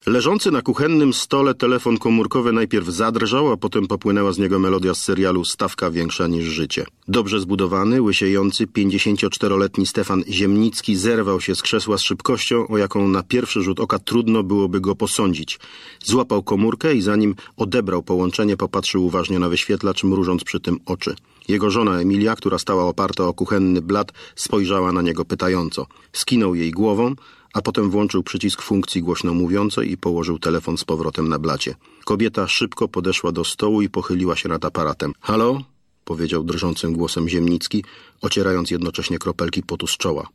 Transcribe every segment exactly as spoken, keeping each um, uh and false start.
Leżący na kuchennym stole telefon komórkowy najpierw zadrżał, a potem popłynęła z niego melodia z serialu Stawka większa niż życie. Dobrze zbudowany, łysiejący, pięćdziesięcioczteroletni Stefan Ziemnicki zerwał się z krzesła z szybkością, o jaką na pierwszy rzut oka trudno byłoby go posądzić. Złapał komórkę i zanim odebrał połączenie, popatrzył uważnie na wyświetlacz, mrużąc przy tym oczy. Jego żona Emilia, która stała oparta o kuchenny blat, spojrzała na niego pytająco. Skinął jej głową, a potem włączył przycisk funkcji głośno mówiącej i położył telefon z powrotem na blacie. Kobieta szybko podeszła do stołu i pochyliła się nad aparatem. Halo? Powiedział drżącym głosem Ziemnicki, ocierając jednocześnie kropelki potu z czoła.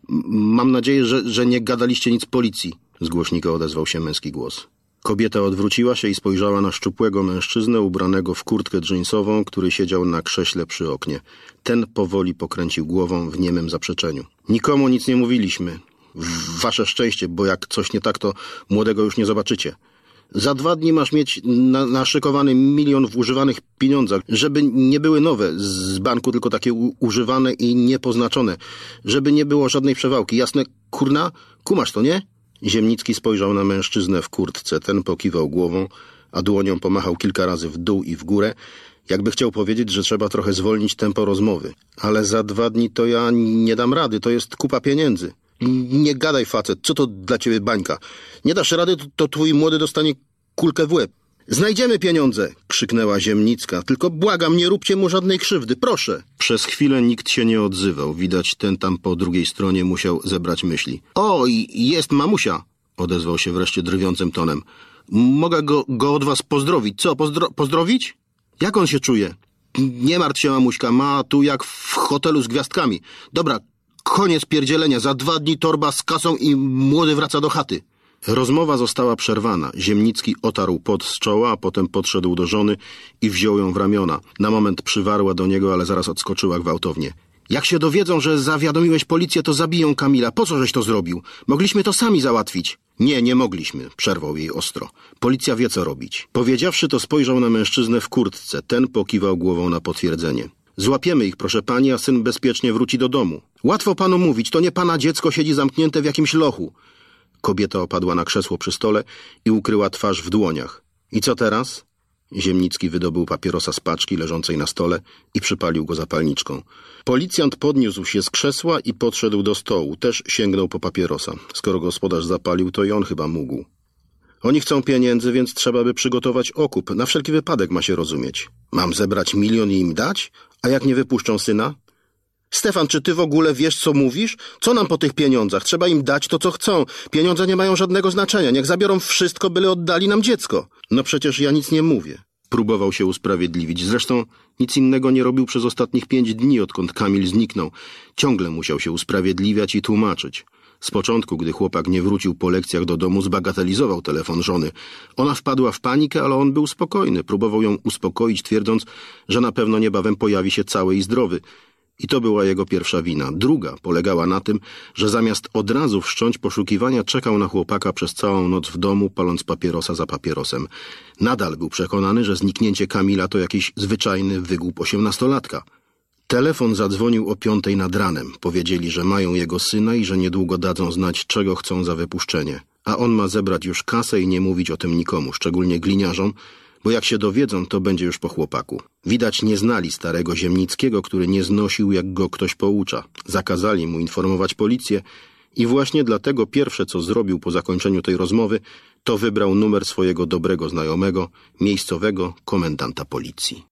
Mam nadzieję, że, że nie gadaliście nic policji. Z głośnika odezwał się męski głos. Kobieta odwróciła się i spojrzała na szczupłego mężczyznę ubranego w kurtkę dżinsową, który siedział na krześle przy oknie. Ten powoli pokręcił głową w niemym zaprzeczeniu. Nikomu nic nie mówiliśmy. Wasze szczęście, bo jak coś nie tak, to młodego już nie zobaczycie. Za dwa dni masz mieć na, naszykowany milion w używanych pieniądzach, żeby nie były nowe z banku, tylko takie u, używane i niepoznaczone. Żeby nie było żadnej przewałki. Jasne, kurna? Kumasz to, nie? Ziemnicki spojrzał na mężczyznę w kurtce. Ten pokiwał głową, a dłonią pomachał kilka razy w dół i w górę, jakby chciał powiedzieć, że trzeba trochę zwolnić tempo rozmowy. Ale za dwa dni to ja nie dam rady, to jest kupa pieniędzy. Nie gadaj, facet, co to dla ciebie bańka? Nie dasz rady, to, to twój młody dostanie kulkę w łeb. Znajdziemy pieniądze, krzyknęła Ziemnicka. Tylko błagam, nie róbcie mu żadnej krzywdy, proszę. Przez chwilę nikt się nie odzywał. Widać, ten tam po drugiej stronie musiał zebrać myśli. O, jest mamusia, odezwał się wreszcie drwiącym tonem. Mogę go, go od was pozdrowić. Co, pozdro pozdrowić? Jak on się czuje? Nie martw się, mamuśka, ma tu jak w hotelu z gwiazdkami. Dobra, koniec pierdzielenia, za dwa dni torba z kasą i młody wraca do chaty. Rozmowa została przerwana. Ziemnicki otarł pot z czoła, a potem podszedł do żony i wziął ją w ramiona. Na moment przywarła do niego, ale zaraz odskoczyła gwałtownie. Jak się dowiedzą, że zawiadomiłeś policję, to zabiją Kamila. Po co żeś to zrobił? Mogliśmy to sami załatwić. Nie, nie mogliśmy, przerwał jej ostro. Policja wie, co robić. Powiedziawszy to, spojrzał na mężczyznę w kurtce. Ten pokiwał głową na potwierdzenie. Złapiemy ich, proszę pani, a syn bezpiecznie wróci do domu. Łatwo panu mówić, to nie pana dziecko siedzi zamknięte w jakimś lochu. Kobieta opadła na krzesło przy stole i ukryła twarz w dłoniach. I co teraz? Ziemnicki wydobył papierosa z paczki leżącej na stole i przypalił go zapalniczką. Policjant podniósł się z krzesła i podszedł do stołu. Też sięgnął po papierosa. Skoro gospodarz zapalił, to i on chyba mógł. Oni chcą pieniędzy, więc trzeba by przygotować okup. Na wszelki wypadek ma się rozumieć. Mam zebrać milion i im dać? A jak nie wypuszczą syna? Stefan, czy ty w ogóle wiesz, co mówisz? Co nam po tych pieniądzach? Trzeba im dać to, co chcą. Pieniądze nie mają żadnego znaczenia. Niech zabiorą wszystko, byle oddali nam dziecko. No przecież ja nic nie mówię. Próbował się usprawiedliwić. Zresztą nic innego nie robił przez ostatnich pięć dni, odkąd Kamil zniknął. Ciągle musiał się usprawiedliwiać i tłumaczyć. Z początku, gdy chłopak nie wrócił po lekcjach do domu, zbagatelizował telefon żony. Ona wpadła w panikę, ale on był spokojny. Próbował ją uspokoić, twierdząc, że na pewno niebawem pojawi się cały i zdrowy. I to była jego pierwsza wina. Druga polegała na tym, że zamiast od razu wszcząć poszukiwania, czekał na chłopaka przez całą noc w domu, paląc papierosa za papierosem. Nadal był przekonany, że zniknięcie Kamila to jakiś zwyczajny wygłup osiemnastolatka. Telefon zadzwonił o piątej nad ranem. Powiedzieli, że mają jego syna i że niedługo dadzą znać, czego chcą za wypuszczenie. A on ma zebrać już kasę i nie mówić o tym nikomu, szczególnie gliniarzom, bo jak się dowiedzą, to będzie już po chłopaku. Widać, nie znali starego Ziemnickiego, który nie znosił, jak go ktoś poucza. Zakazali mu informować policję i właśnie dlatego pierwsze, co zrobił po zakończeniu tej rozmowy, to wybrał numer swojego dobrego znajomego, miejscowego komendanta policji.